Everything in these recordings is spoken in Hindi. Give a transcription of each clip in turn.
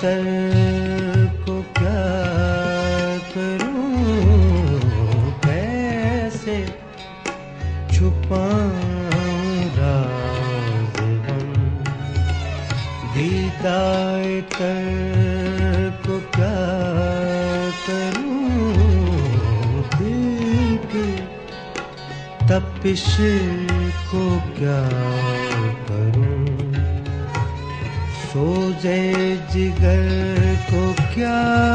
तर को क्या करूं, कैसे छुपाऊं राज़ गम। दीदाए तर को क्या करूं, दिल की तपिश को क्या करूं, सोजे जिगर को क्या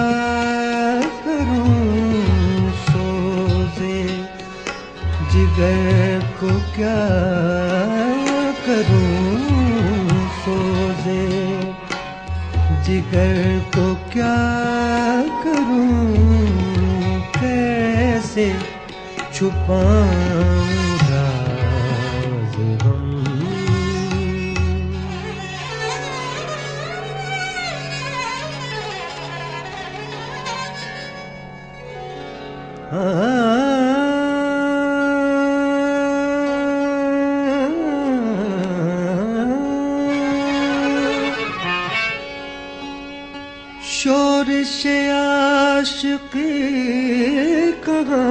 करूं, सोजे जिगर को क्या करूं, सोजे जिगर को क्या करूं, कैसे छुपाऊं राज़ गम। शोरिश आशिक़ी कहाँ,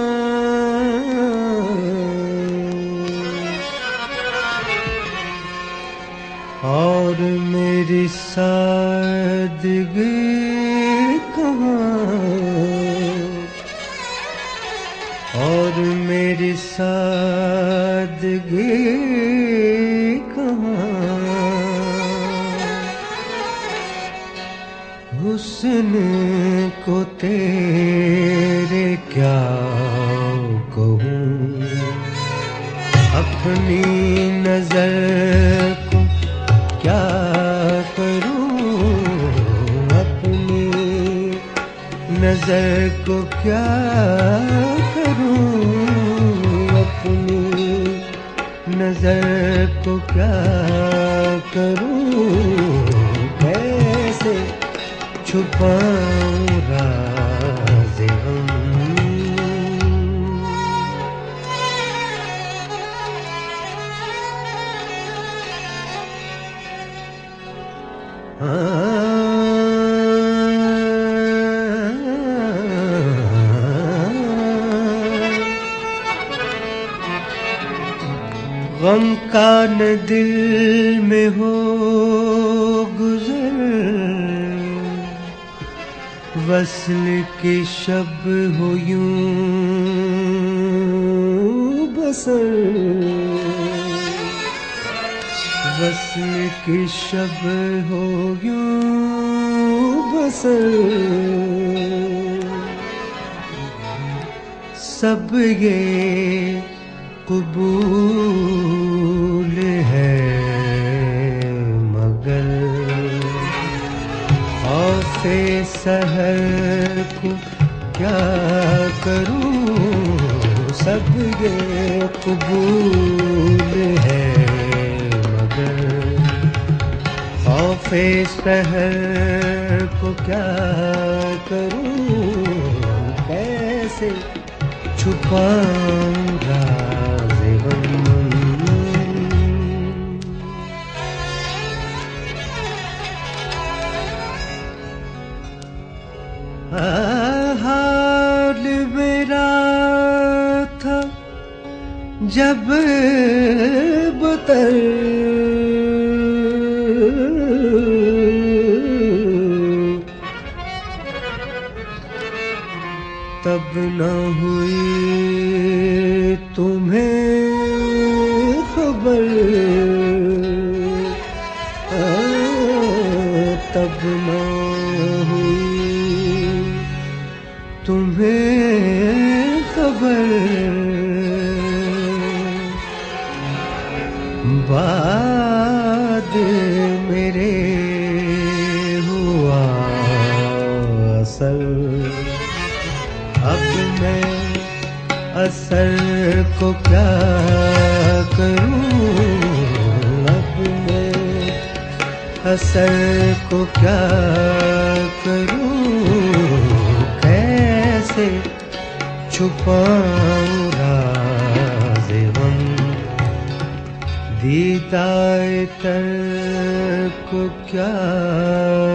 और मेरी सादगी कहाँ, और मेरी सादगी कहाँ, हुस्न को तेरे क्या कहूँ, अपनी नजर को क्या करूं, अपनी नजर को क्या करूं, अपनी नजर को क्या करूं, कैसे छुपाऊं राज़ गम। गम का न दिल में हो गुज़र, वस्ल की शब हो यूं बसर, वस्ल की शब हो यूं बसर, सब ये कबूल है मगर औसे सहर को क्या करूं, सब ये कबूल है मगर औसे सहर को क्या करूं, कैसे छुपाऊं राज़ गम। हाल मेरा था जब बतर, तब न हुई तुम्हें खबर, तब न हुई तुम्हें खबर, बाद मेरे हुआ असर, अब मैं असर को क्या करूं, अब मैं असर को क्या करूं, कैसे छुपाऊं राज़ गम। दीदाए तर को क्या